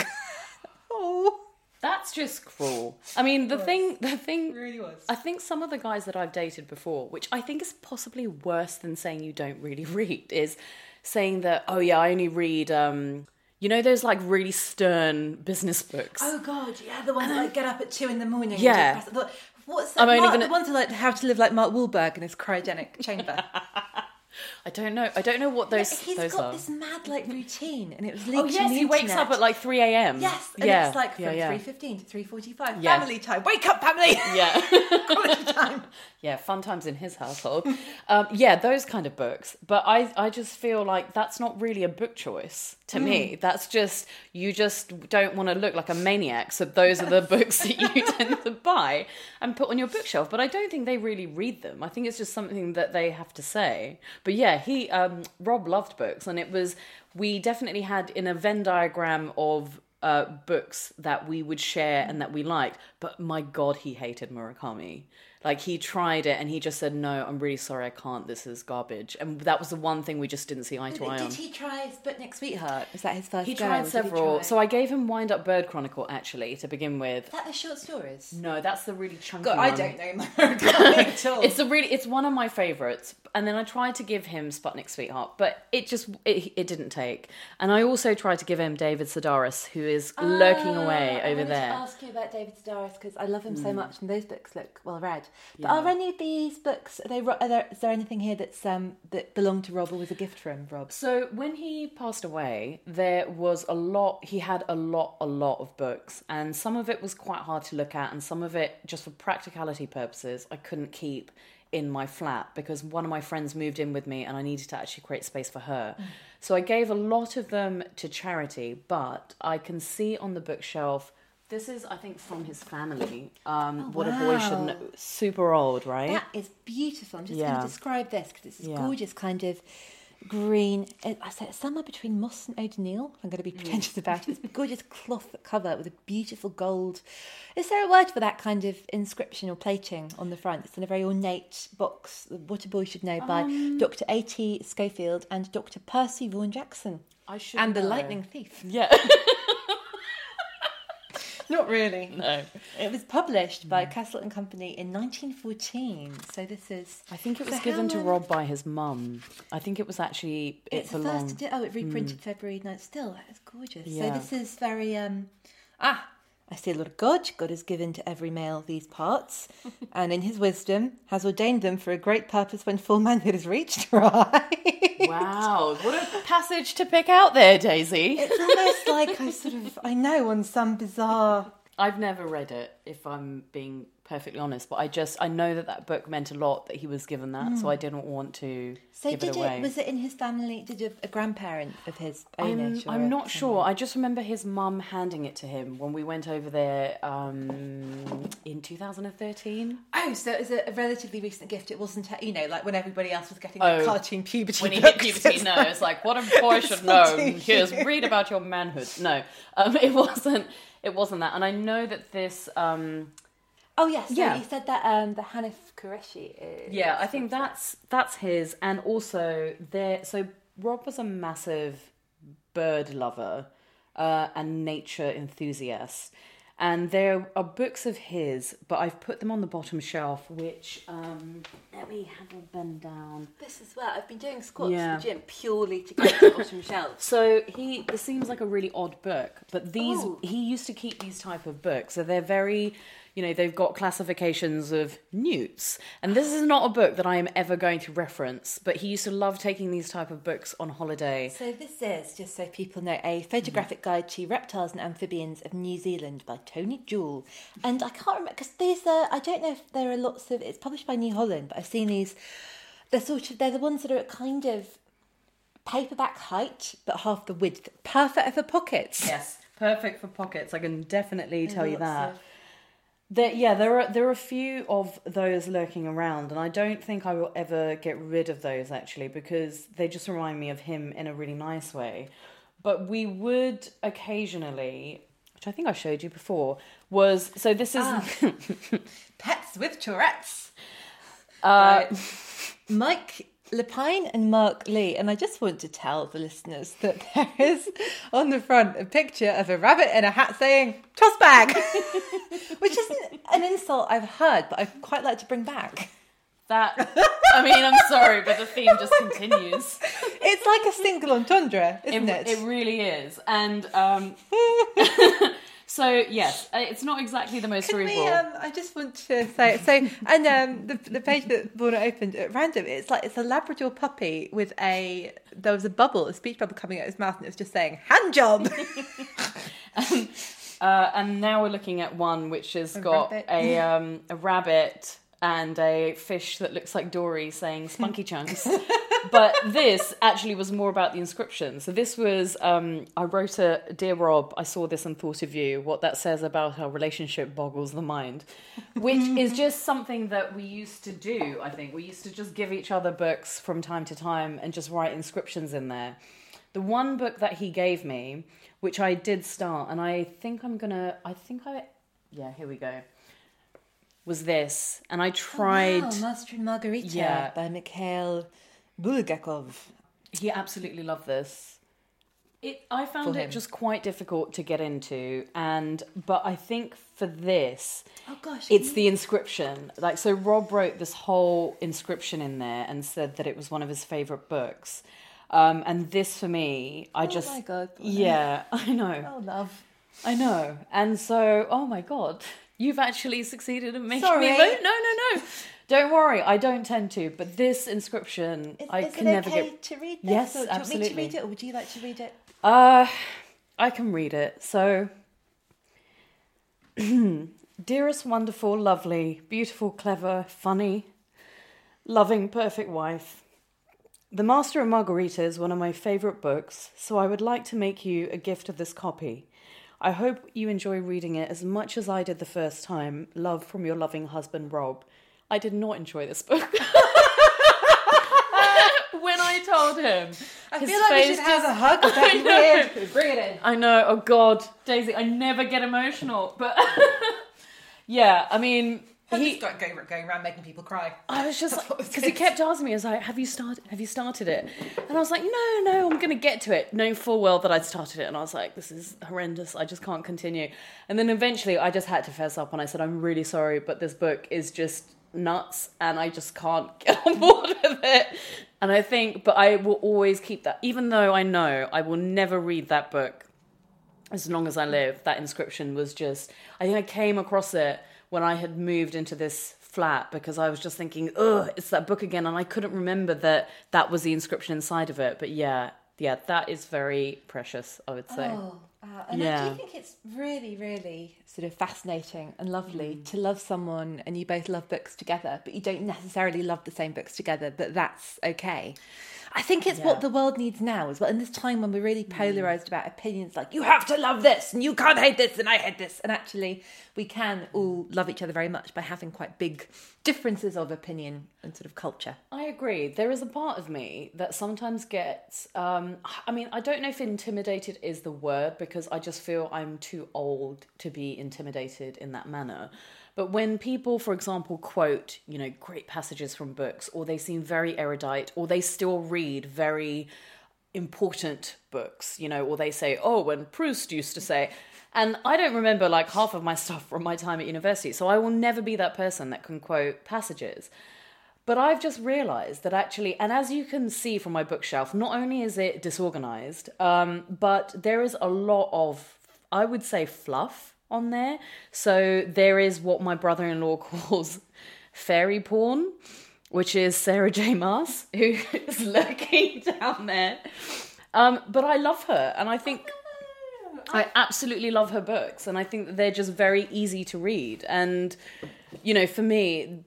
Oh. That's just cruel. I mean, the thing It really was. I think some of the guys that I've dated before, which I think is possibly worse than saying you don't really read, is saying that, oh yeah, I only read, those really stern business books. Oh God, yeah, the ones that get up at 2 a.m. Yeah. I thought, what's that? The ones that how to live like Mark Wahlberg in his cryogenic chamber. I don't know what those are. He's got this mad routine, and it was leaked. Oh yes, he wakes up at 3 a.m. Yes, and it's from 3:15 to 3:45. Yeah. Family time. Wake up, family. Yeah, quality time. Yeah, fun times in his household. Those kind of books. But I just feel like that's not really a book choice to me. That's just, you just don't want to look like a maniac. So those are the books that you tend to buy and put on your bookshelf. But I don't think they really read them. I think it's just something that they have to say. But yeah, Rob loved books, and we definitely had in a Venn diagram of books that we would share and that we liked. But my God, he hated Murakami. He tried it and he just said, no, I'm really sorry, I can't. This is garbage. And that was the one thing we just didn't see eye to eye on. Did he try Sputnik Sweetheart? Was that his first He go? tried several. So I gave him Wind Up Bird Chronicle, actually, to begin with. Is that the short stories? No, that's the really chunky God, one. I don't know Murakami at all. It's one of my favourites. And then I tried to give him Sputnik Sweetheart, but it didn't take. And I also tried to give him David Sedaris, who is lurking away over I wanted there. to ask you about David Sedaris because I love him so much, and those books look well read. But are any of these books? Is there anything here that's that belonged to Rob or was a gift from Rob? So when he passed away, there was a lot. He had a lot of books, and some of it was quite hard to look at, and some of it, just for practicality purposes, I couldn't keep in my flat because one of my friends moved in with me and I needed to actually create space for her. So I gave a lot of them to charity, but I can see on the bookshelf, this is, I think, from his family. What a Boy Should Know. Super old, right? That is beautiful. I'm just going to describe this because it's this gorgeous kind of green. I say it's somewhere between moss and O'Donnell. I'm going to be pretentious about it. It's a gorgeous cloth cover with a beautiful gold. Is there a word for that kind of inscription or plating on the front? It's in a very ornate box. What a Boy Should Know by Dr. A.T. Schofield and Dr. Percy Vaughan Jackson. And The Lightning Thief. Yeah. Not really. No. It was published by Castle and Company in 1914. So this is... I think it was given to Rob by his mum. I think it was actually... It's the first... it reprinted February 9th. Still, that is gorgeous. Yeah. So this is very... I see a lot of God. God has given to every male these parts, and in his wisdom has ordained them for a great purpose when full manhood is reached. Right? Wow, what a passage to pick out there, Daisy. It's almost like I know on some bizarre... I've never read it, if I'm being perfectly honest, but I know that book meant a lot, that he was given that, so I didn't want to give it away. Was it in his family? Did a grandparent of his own age? I'm not sure. I just remember his mum handing it to him when we went over there in 2013. Oh, so it was a relatively recent gift. It wasn't, like when everybody else was getting the cartoon puberty When he books. hit puberty, no. It's like, what a boy should know. Here's, read about your manhood. No, it wasn't. It wasn't that. And I know that this... Oh yes, you said that the Hanif Qureshi is... Yeah, I think that's his, and also so Rob was a massive bird lover and nature enthusiast, and there are books of his, but I've put them on the bottom shelf, which let me have a bend down. This as well. I've been doing squats in the gym purely to get to the bottom shelf. So this seems like a really odd book, but he used to keep these type of books, so they're very... they've got classifications of newts. And this is not a book that I am ever going to reference, but he used to love taking these type of books on holiday. So this is, just so people know, a photographic guide to reptiles and amphibians of New Zealand by Tony Jewell. And I can't remember, because these are, I don't know if there are lots of, it's published by New Holland, but I've seen these, they're the ones that are at kind of paperback height, but half the width. Perfect for pockets. Yes, perfect for pockets. I can definitely tell you that. There are a few of those lurking around, and I don't think I will ever get rid of those, actually, because they just remind me of him in a really nice way. But we would occasionally, which I think I showed you before, so this is... Pets with Tourette's. Mike Lepine and Mark Lee, and I just want to tell the listeners that there is on the front a picture of a rabbit in a hat saying "toss bag," which isn't an insult I've heard, but I'd quite like to bring back. I'm sorry, but the theme just continues. It's like a single entendre, isn't it? It really is, and so yes, it's not exactly the most cerebral. I just want to say so, and the page that Lorna opened at random, it's a Labrador puppy with there was a speech bubble coming out of his mouth, and it was just saying hand job. And now we're looking at one which has got a rabbit and a fish that looks like Dory saying Spunky Chunks. But this actually was more about the inscription. So this was, I wrote Dear Rob, I saw this and thought of you. What that says about our relationship boggles the mind. Which is just something that we used to do, I think. We used to just give each other books from time to time and just write inscriptions in there. The one book that he gave me, which I did start, and here we go, was this. And I tried... Oh, wow, Master and Margarita by Mikhail Bulgakov. He absolutely loved this. I found it just quite difficult to get into, but I think for this, it's the inscription. So Rob wrote this whole inscription in there and said that it was one of his favourite books. And this for me, my God. Yeah, I know. Oh, love. I know. And so, oh my God, you've actually succeeded in making Sorry. me vote. No. Don't worry, I don't tend to. But this inscription, I can never get... Is it okay to read this? Yes, or do you absolutely. want me to read it, or would you like to read it? I can read it. So, dearest, wonderful, lovely, beautiful, clever, funny, loving, perfect wife. The Master and Margarita is one of my favourite books, so I would like to make you a gift of this copy. I hope you enjoy reading it as much as I did the first time. Love from your loving husband, Rob. I did not enjoy this book. When I told him, I feel like we should have a hug. Weird. Bring it in. I know. Oh God, Daisy, I never get emotional, but yeah, I mean, He started going around making people cry. I was just because he kept asking me, he was like, "Have you started it?" And I was like, "No, I'm going to get to it," knowing full well that I'd started it. And I was like, "This is horrendous. I just can't continue." And then eventually, I just had to fess up, and I said, "I'm really sorry, but this book is just nuts, and I just can't get on board with it." And I think, but I will always keep that, even though I know I will never read that book as long as I live. That inscription was just, I think I came across it when I had moved into this flat because I was just thinking, ugh, it's that book again. And I couldn't remember that was the inscription inside of it. But yeah, that is very precious, I would say. And I do think it's really, really sort of fascinating and lovely to love someone and you both love books together, but you don't necessarily love the same books together, but that's okay. I think it's what the world needs now as well. In this time when we're really polarised about opinions, like, you have to love this and you can't hate this and I hate this. And actually, we can all love each other very much by having quite big differences of opinion and sort of culture. I agree. There is a part of me that sometimes gets, I don't know if intimidated is the word, because I just feel I'm too old to be intimidated in that manner. But when people, for example, quote, great passages from books, or they seem very erudite, or they still read very important books, or they say, oh, when Proust used to say, and I don't remember like half of my stuff from my time at university, so I will never be that person that can quote passages. But I've just realised that actually, and as you can see from my bookshelf, not only is it disorganised, but there is a lot of, I would say, fluff on there. So there is what my brother-in-law calls fairy porn, which is Sarah J. Maas, who is lurking down there. But I love her, and I think I absolutely love her books, and I think that they're just very easy to read. And, for me,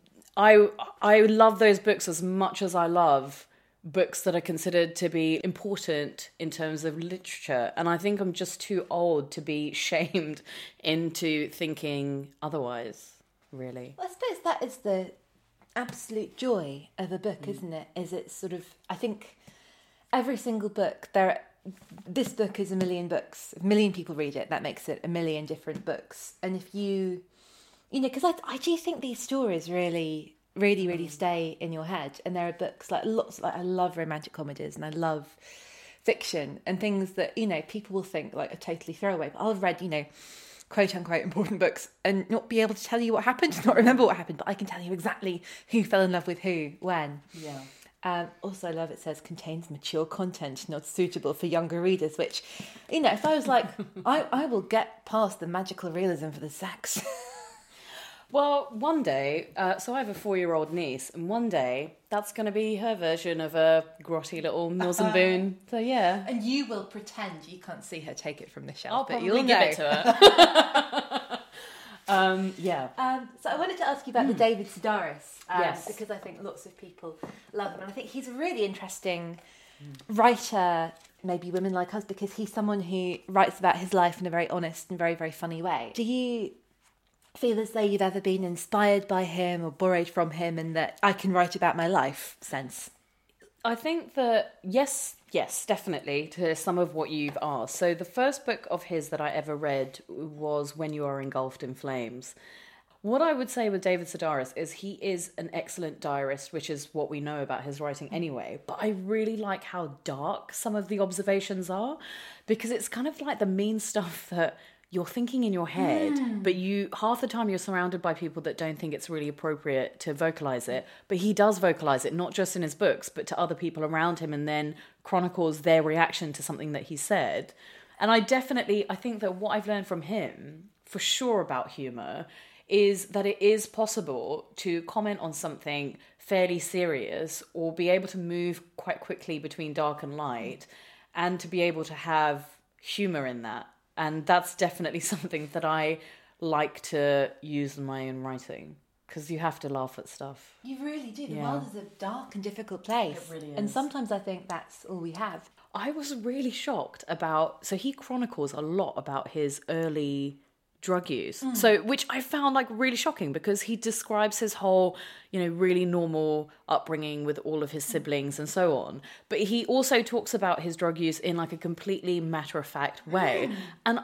I love those books as much as I love books that are considered to be important in terms of literature. And I think I'm just too old to be shamed into thinking otherwise, really. Well, I suppose that is the absolute joy of a book, isn't it? Is it sort of, I think every single book, this book is a million books. If a million people read it, that makes it a million different books. And if because I do think these stories really stay in your head. And there are books I love romantic comedies and I love fiction and things that people will think like are totally throwaway, but I'll have read quote unquote important books and not be able to tell you what happened, not remember what happened, but I can tell you exactly who fell in love with who when. Also I love it says contains mature content not suitable for younger readers, which if I was like I will get past the magical realism for the sex. Well, one day, so I have a 4-year-old niece, and one day that's going to be her version of a grotty little Mills and Boon. So, yeah. And you will pretend you can't see her take it from the shelf, I'll but probably you'll give know. it to her. So I wanted to ask you about the David Sedaris. Yes. Because I think lots of people love him. And I think he's a really interesting writer, maybe women like us, because he's someone who writes about his life in a very honest and very, very funny way. Do you feel as though you've ever been inspired by him or borrowed from him in that I can write about my life sense? I think that, yes, definitely, to some of what you've asked. So the first book of his that I ever read was When You Are Engulfed in Flames. What I would say with David Sedaris is he is an excellent diarist, which is what we know about his writing anyway. But I really like how dark some of the observations are, because it's kind of like the mean stuff that you're thinking in your head, but half the time you're surrounded by people that don't think it's really appropriate to vocalise it. But he does vocalise it, not just in his books, but to other people around him, and then chronicles their reaction to something that he said. And I think that what I've learned from him, for sure, about humour is that it is possible to comment on something fairly serious or be able to move quite quickly between dark and light and to be able to have humour in that. And that's definitely something that I like to use in my own writing, because you have to laugh at stuff. You really do. The world is a dark and difficult place. It really is. And sometimes I think that's all we have. I was really shocked about... So he chronicles a lot about his early drug use. So, which I found like really shocking, because he describes his whole, really normal upbringing with all of his siblings and so on. But he also talks about his drug use in like a completely matter-of-fact way. And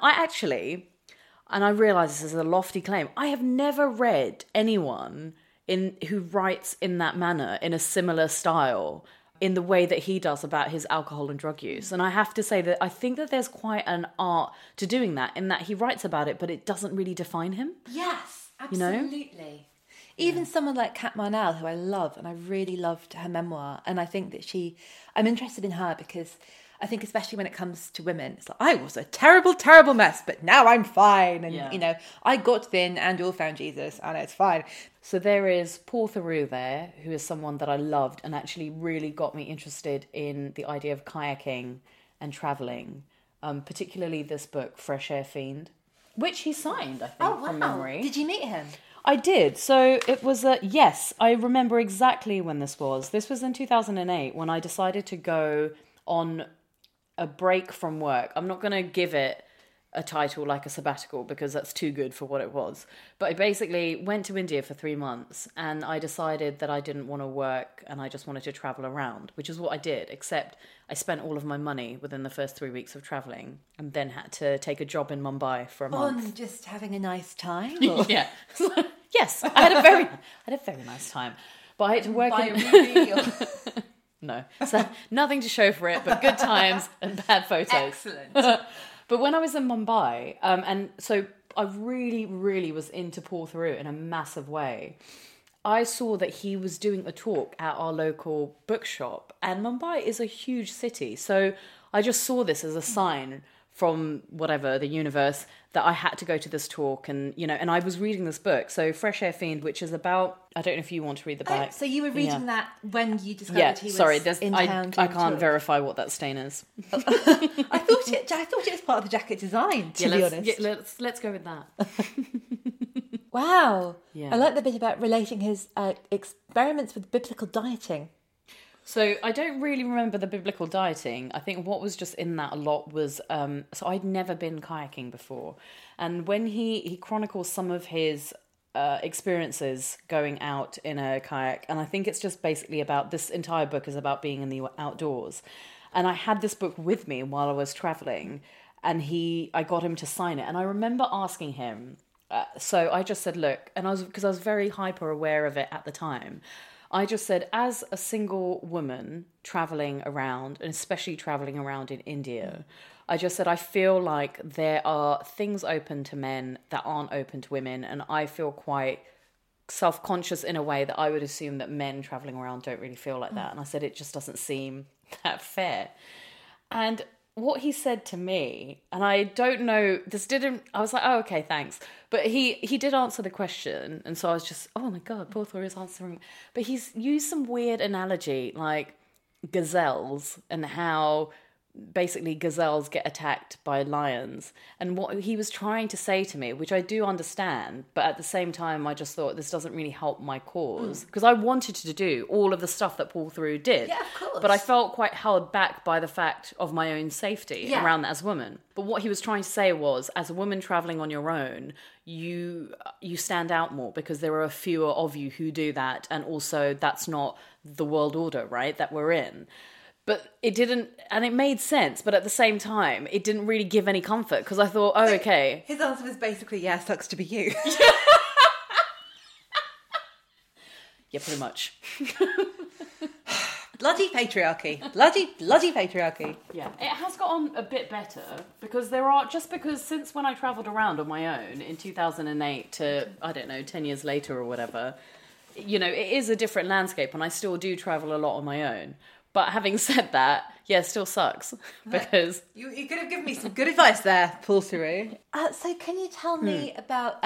I realise this is a lofty claim, I have never read anyone who writes in that manner, in a similar style, in the way that he does about his alcohol and drug use. And I have to say that I think that there's quite an art to doing that, in that he writes about it, but it doesn't really define him. Yes, absolutely. Even someone like Kat Marnell, who I love, and I really loved her memoir. And I think that I'm interested in her because I think especially when it comes to women, it's like, I was a terrible, terrible mess, but now I'm fine. And, I got thin and all found Jesus and it's fine. So there is Paul Theroux there, who is someone that I loved and actually really got me interested in the idea of kayaking and travelling, particularly this book, Fresh Air Fiend, which he signed, I think, from memory. Did you meet him? I did. So it was yes, I remember exactly when this was. This was in 2008 when I decided to go on a break from work. I'm not going to give it a title like a sabbatical because that's too good for what it was. But I basically went to India for 3 months and I decided that I didn't want to work and I just wanted to travel around, which is what I did, except I spent all of my money within the first 3 weeks of traveling and then had to take a job in Mumbai for a month. On just having a nice time? Yeah. Yes, I had a very nice time. But I had to work No, so nothing to show for it, but good times and bad photos. Excellent. But when I was in Mumbai, and so I really, really was into Paul Theroux in a massive way, I saw that he was doing a talk at our local bookshop, and Mumbai is a huge city. So I just saw this as a sign from whatever, the universe, that I had to go to this talk. And, and I was reading this book. So Fresh Air Fiend, which is about, I don't know if you want to read the back. So you were reading that when you discovered he was in town. I can't verify what that stain is. I thought it was part of the jacket design, to be honest. Yeah, let's go with that. Wow. Yeah. I like the bit about relating his experiments with biblical dieting. So I don't really remember the biblical dieting. I think what was just in that a lot was... so I'd never been kayaking before. And when he chronicles some of his experiences going out in a kayak, and I think it's just basically about... This entire book is about being in the outdoors. And I had this book with me while I was travelling, and I got him to sign it. And I remember asking him... so I just said, look, and because I was very hyper aware of it at the time... I just said, as a single woman travelling around, and especially travelling around in India, I just said, I feel like there are things open to men that aren't open to women, and I feel quite self-conscious in a way that I would assume that men travelling around don't really feel like that. And I said, it just doesn't seem that fair. And what he said to me, and I don't know, I was like, oh, okay, thanks. But he did answer the question. And so I was just, oh my God, Paul Theroux is answering. But he's used some weird analogy, like gazelles, and how basically gazelles get attacked by lions. And what he was trying to say to me, which I do understand, but at the same time, I just thought this doesn't really help my cause. Because I wanted to do all of the stuff that Paul Theroux did. Yeah, of course. But I felt quite held back by the fact of my own safety around that as a woman. But what he was trying to say was, as a woman travelling on your own, you stand out more because there are fewer of you who do that. And also that's not the world order, right, that we're in. But it didn't, and it made sense, but at the same time, it didn't really give any comfort, because I thought, oh, okay. His answer was basically, yeah, sucks to be you. Yeah, pretty much. Bloody patriarchy. Bloody patriarchy. Yeah, it has got on a bit better, because since when I travelled around on my own in 2008 to, I don't know, 10 years later or whatever, it is a different landscape, and I still do travel a lot on my own. But having said that, yeah, it still sucks because... You could have given me some good advice there, Paul Theroux. So can you tell me about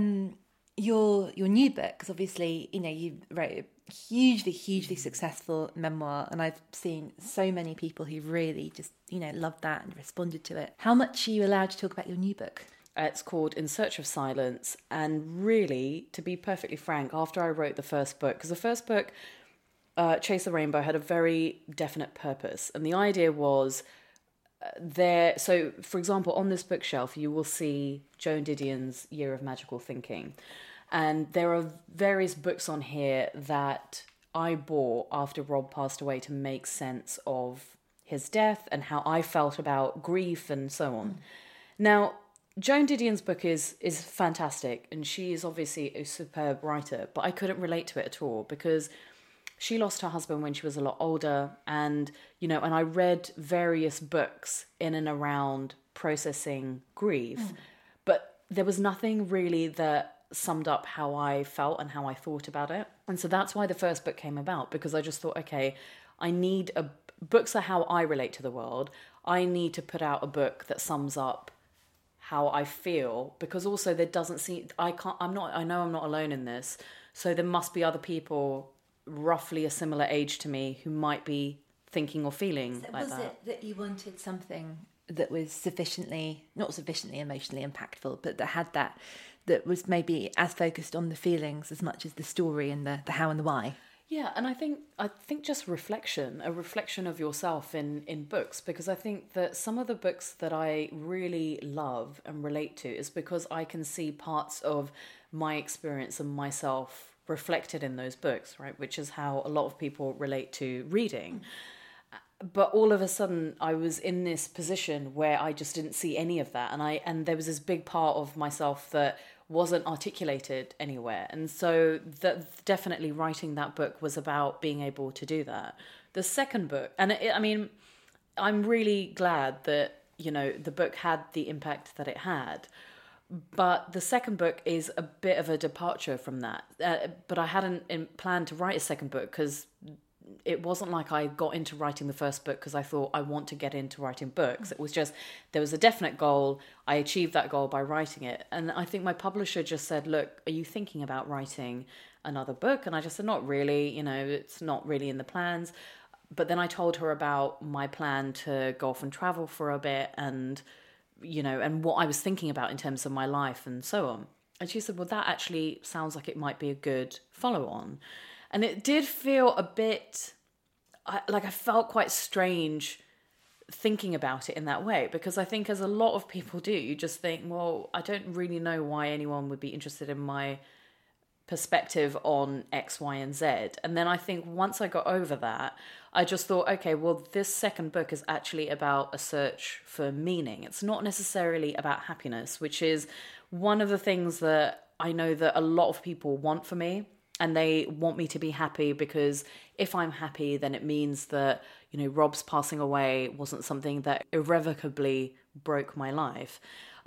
your new book? Because obviously, you wrote a hugely successful memoir, and I've seen so many people who really just, loved that and responded to it. How much are you allowed to talk about your new book? It's called In Search of Silence. And really, to be perfectly frank, after I wrote the first book, because the first book, Chase the Rainbow, had a very definite purpose. And the idea was so for example, on this bookshelf, you will see Joan Didion's Year of Magical Thinking. And there are various books on here that I bought after Rob passed away to make sense of his death and how I felt about grief and so on. Now, Joan Didion's book is fantastic, and she is obviously a superb writer, but I couldn't relate to it at all because she lost her husband when she was a lot older, and and I read various books in and around processing grief, but there was nothing really that summed up how I felt and how I thought about it. And so that's why the first book came about, because I just thought, okay, I need books are how I relate to the world. I need to put out a book that sums up how I feel, because also there doesn't seem, I know I'm not alone in this. So there must be other people roughly a similar age to me who might be thinking or feeling like that. Was it that you wanted something that was not sufficiently emotionally impactful, but that was maybe as focused on the feelings as much as the story and the how and the why? Yeah, and I think just a reflection of yourself in books, because I think that some of the books that I really love and relate to is because I can see parts of my experience and myself reflected in those books, right? Which is how a lot of people relate to reading. But all of a sudden I was in this position where I just didn't see any of that, and there was this big part of myself that wasn't articulated anywhere. And so definitely writing that book was about being able to do that. The second book, and I'm really glad that, the book had the impact that it had. But the second book is a bit of a departure from that. But I hadn't planned to write a second book because it wasn't like I got into writing the first book because I thought I want to get into writing books. It was just, there was a definite goal. I achieved that goal by writing it. And I think my publisher just said, look, are you thinking about writing another book? And I just said, not really, it's not really in the plans. But then I told her about my plan to go off and travel for a bit and, and what I was thinking about in terms of my life and so on. And she said, well, that actually sounds like it might be a good follow-on. And it did feel a bit, I felt quite strange thinking about it in that way, because I think as a lot of people do, you just think, well, I don't really know why anyone would be interested in my perspective on X, Y, and Z. And then I think once I got over that, I just thought, okay, well, this second book is actually about a search for meaning. It's not necessarily about happiness, which is one of the things that I know that a lot of people want for me. And they want me to be happy because if I'm happy, then it means that, Rob's passing away wasn't something that irrevocably broke my life.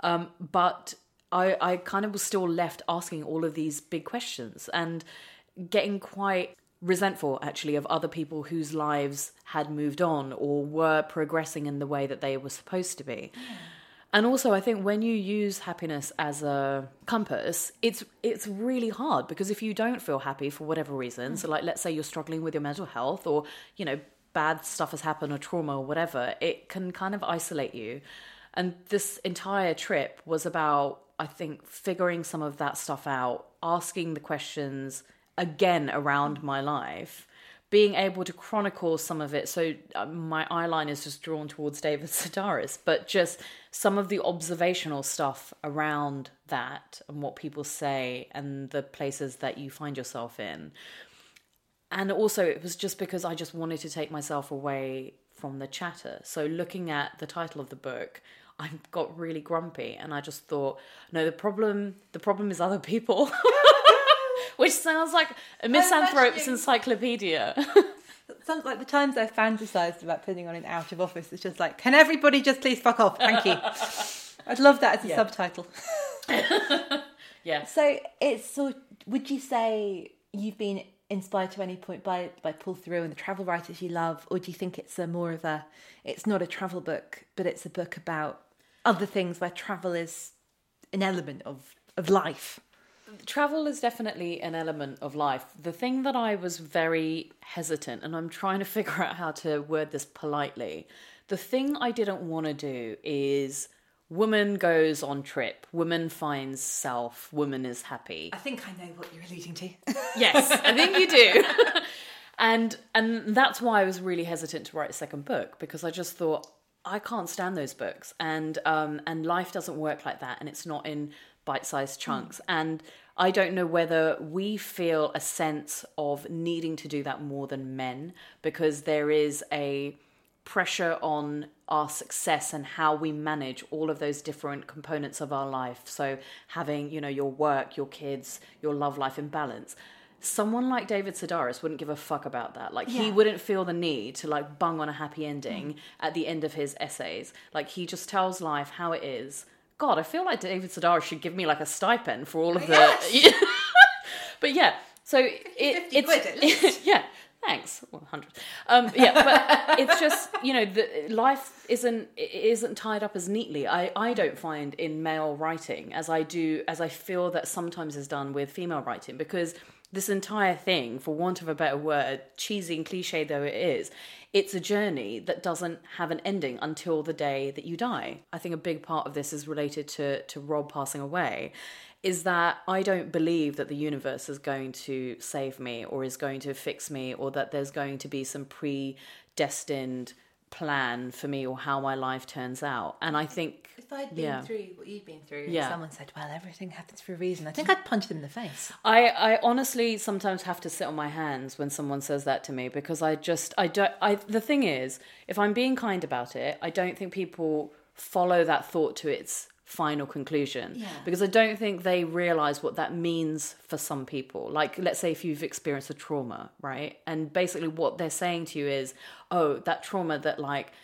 But I kind of was still left asking all of these big questions and getting quite resentful, actually, of other people whose lives had moved on or were progressing in the way that they were supposed to be. Yeah. And also, I think when you use happiness as a compass, it's really hard, because if you don't feel happy for whatever reason, so like let's say you're struggling with your mental health, or bad stuff has happened, or trauma or whatever, it can kind of isolate you. And this entire trip was about, I think, figuring some of that stuff out, asking the questions again around my life, being able to chronicle some of it. So my eyeline is just drawn towards David Sedaris, but just some of the observational stuff around that and what people say and the places that you find yourself in. And also it was just because I just wanted to take myself away from the chatter. So looking at the title of the book, I got really grumpy and I just thought, no, the problem is other people. Which sounds like a misanthrope's encyclopedia. It sounds like the times I've fantasised about putting on an Out of Office. It's just like, can everybody just please fuck off? Thank you. I'd love that as a subtitle. Yeah. So would you say you've been inspired to any point by Paul Theroux and the travel writers you love, or do you think it's it's not a travel book, but it's a book about other things where travel is an element of life? Travel is definitely an element of life. The thing that I was very hesitant, and I'm trying to figure out how to word this politely, the thing I didn't want to do is woman goes on trip, woman finds self, woman is happy. I think I know what you're alluding to. Yes, I think you do. And that's why I was really hesitant to write a second book, because I just thought, I can't stand those books, and life doesn't work like that, and it's not in bite-sized chunks. And I don't know whether we feel a sense of needing to do that more than men, because there is a pressure on our success and how we manage all of those different components of our life. So having, your work, your kids, your love life in balance. Someone like David Sedaris wouldn't give a fuck about that. He wouldn't feel the need to bung on a happy ending at the end of his essays. He just tells life how it is. God, I feel like David Sedaris should give me a stipend for all of the... But yeah, so it's... yeah, thanks. 100. But it's just, life isn't tied up as neatly. I don't find in male writing as I feel that sometimes is done with female writing, because this entire thing, for want of a better word, cheesy and cliche though it is, it's a journey that doesn't have an ending until the day that you die. I think a big part of this is related to Rob passing away, is that I don't believe that the universe is going to save me or is going to fix me, or that there's going to be some predestined plan for me or how my life turns out. And I think if I'd been through what you've been through, and someone said, well, everything happens for a reason, I think I'd punch them in the face. I honestly sometimes have to sit on my hands when someone says that to me, because the thing is, if I'm being kind about it, I don't think people follow that thought to its final conclusion, because I don't think they realize what that means for some people. Let's say if you've experienced a trauma, right, and basically what they're saying to you is, oh, that trauma that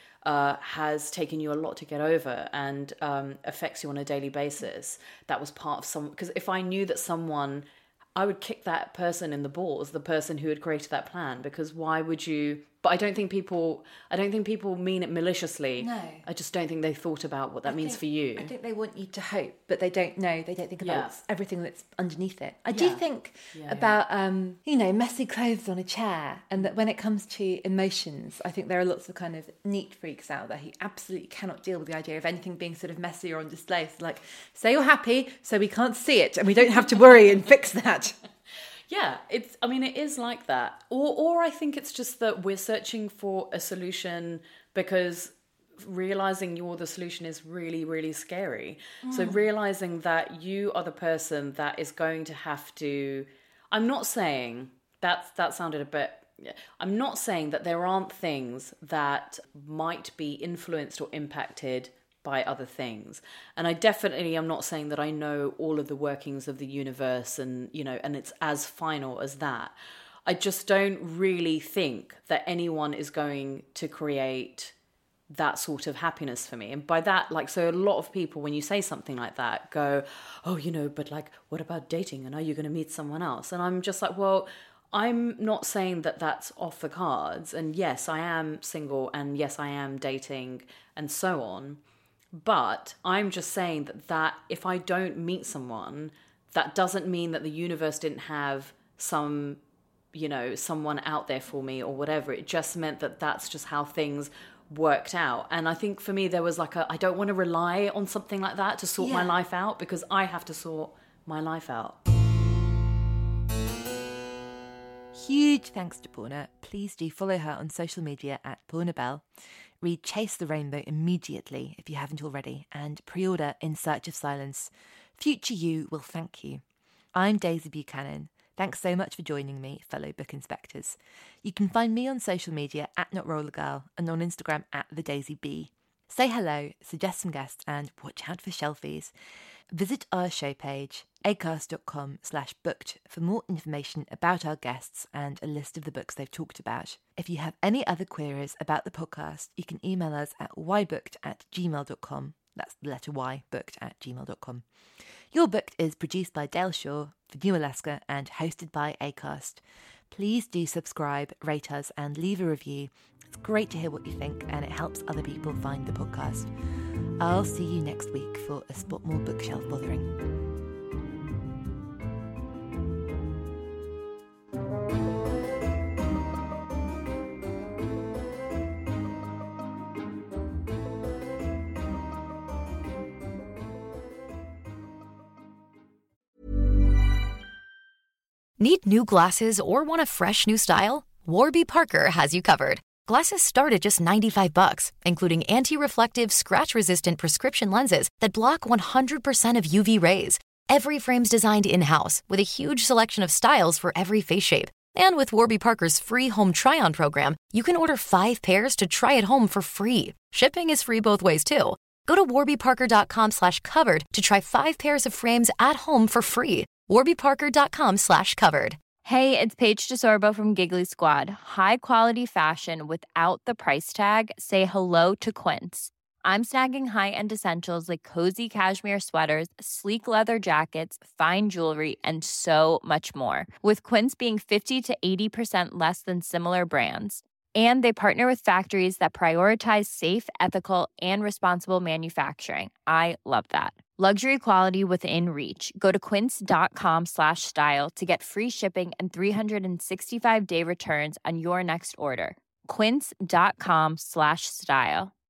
has taken you a lot to get over and affects you on a daily basis, that was part of some... Because if I knew that someone, I would kick that person in the balls, the person who had created that plan, because why would you... But I don't think people mean it maliciously. No. I just don't think they thought about what that means for you. I think they want you to hope, but they don't know. They don't think about everything that's underneath it. I do think about, messy clothes on a chair, and that when it comes to emotions, I think there are lots of kind of neat freaks out there who absolutely cannot deal with the idea of anything being sort of messy or on display. So say you're happy so we can't see it and we don't have to worry and fix that. Yeah, it is like that. Or I think it's just that we're searching for a solution because realizing you're the solution is really, really scary. So realizing that you are the person that is going to have to... I'm not saying... That sounded a bit... I'm not saying that there aren't things that might be influenced or impacted by other things. And I definitely am not saying that I know all of the workings of the universe and it's as final as that. I just don't really think that anyone is going to create that sort of happiness for me. And by that, so a lot of people, when you say something like that, go, oh, but what about dating? And are you going to meet someone else? And I'm just well, I'm not saying that that's off the cards. And yes, I am single, and yes, I am dating and so on. But I'm just saying that if I don't meet someone, that doesn't mean that the universe didn't have someone out there for me or whatever. It just meant that that's just how things worked out. And I think for me, there was I don't want to rely on something like that to sort my life out, because I have to sort my life out. Huge thanks to Poorna. Please do follow her on social media at Poorna Bell. Read Chase the Rainbow immediately if you haven't already, and pre-order In Search of Silence. Future you will thank you. I'm Daisy Buchanan. Thanks so much for joining me, fellow book inspectors. You can find me on social media at NotRollerGirl and on Instagram at TheDaisyB. Say hello, suggest some guests, and watch out for shelfies. Visit our show page, acast.com/booked, for more information about our guests and a list of the books they've talked about. If you have any other queries about the podcast, you can email us at ybooked@gmail.com. That's the letter Y, booked@gmail.com. Your Booked is produced by Dale Shaw for New Alaska and hosted by Acast. please do subscribe, rate us, and leave a review. It's great to hear what you think, and it helps other people find the podcast. I'll see you next week for a spot more bookshelf bothering. Need new glasses or want a fresh new style? Warby Parker has you covered. Glasses start at just $95, including anti-reflective, scratch-resistant prescription lenses that block 100% of UV rays. Every frame's designed in-house with a huge selection of styles for every face shape. And with Warby Parker's free home try-on program, you can order 5 pairs to try at home for free. Shipping is free both ways, too. Go to warbyparker.com/covered to try 5 pairs of frames at home for free. warbyparker.com/covered. Hey, it's Paige DeSorbo from Giggly Squad. High quality fashion without the price tag. Say hello to Quince. I'm snagging high-end essentials like cozy cashmere sweaters, sleek leather jackets, fine jewelry, and so much more. With Quince being 50 to 80% less than similar brands. And they partner with factories that prioritize safe, ethical, and responsible manufacturing. I love that. Luxury quality within reach. Go to quince.com/style to get free shipping and 365-day returns on your next order. Quince.com/style.